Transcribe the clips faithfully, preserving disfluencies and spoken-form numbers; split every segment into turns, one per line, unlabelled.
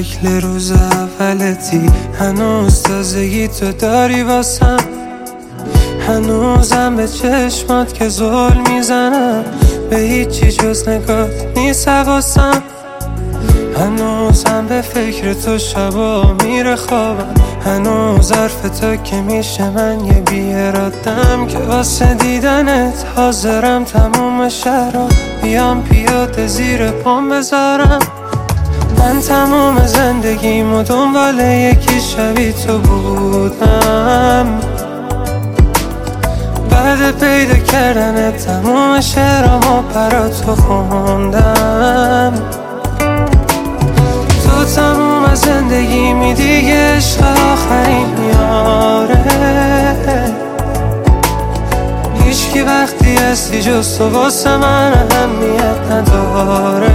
شکل روز اولتی، هنوز تازگی تو داری واسم، هنوزم به چشمات که زل میزنم، به هیچی جز نگات نیست حواسم، هنوزم به فکر تو شبا میره خوابم، هنوز حرف تو که میشه من یه بی‌اراده‌ام که واسه دیدنت حاضرم تموم شهرها بیام پیاده زیر پام بذارم. من تموم زندگیمو دنبال یکی شبیه تو بودم، بعد پیدا کردن تموم شعرامو برا تو خوندم. تو تموم از زندگیمی دیگه، عشق آخرین یاره، هیچکی وقتی هستی جز تو واسه من اهمیت نداره.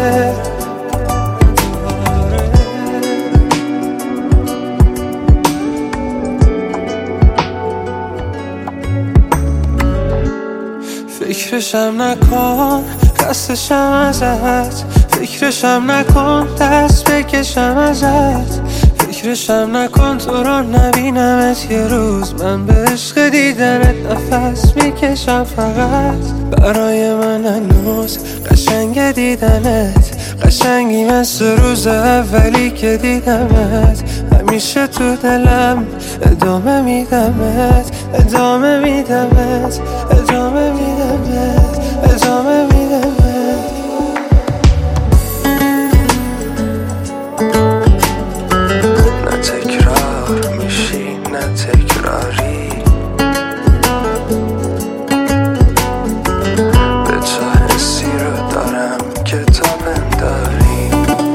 فکرشم نکن خستشم ازت، فکرشم نکن دست بکشم ازت، فکرشم نکن تو رو نبینمت یه روز، من به عشق دیدنت نفس میکشم فقط. برای من هنوز قشنگ دیدنت، قشنگی مثل روز اولی که دیدمت، همیشه تو دلم ادامه میدمت، ادامه میدمت، ادامه میدمت، ادامه میدمت.
نه تکرار میشی نه تکراری، به تو حسی رو دارم که تو بنداری،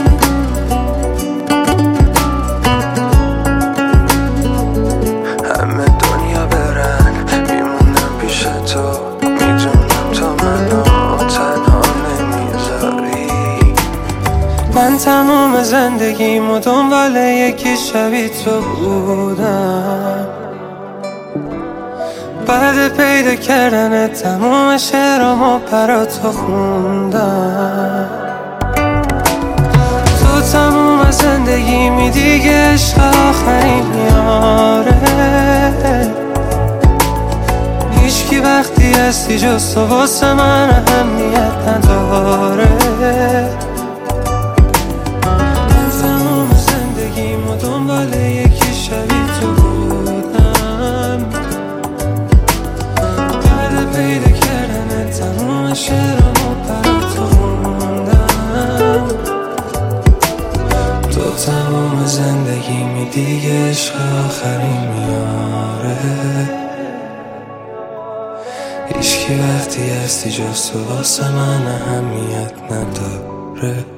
همه دنیا برن میمونم پیش تو، میدونم تو منو تنها نمیذاری.
من تموم زندگیمو دنبال یکی شبیه تو بودم، بعد پیدا کردن تموم شعرامو برا تو خوندم. تو تموم از زندگیمی دیگه، عشق آخرین یاره، هیچکی وقتی هستی جز تو واسه من اهمیت نداره. دنبال یکی شبیه تو بودم، بعد پیدا کردن تموم شعرامو برا تو خوندم. تو تموم زندگیمی دیگه، عشق آخرین میاره، هیچکی وقتی هستی جز تو واسه من اهمیت نداره.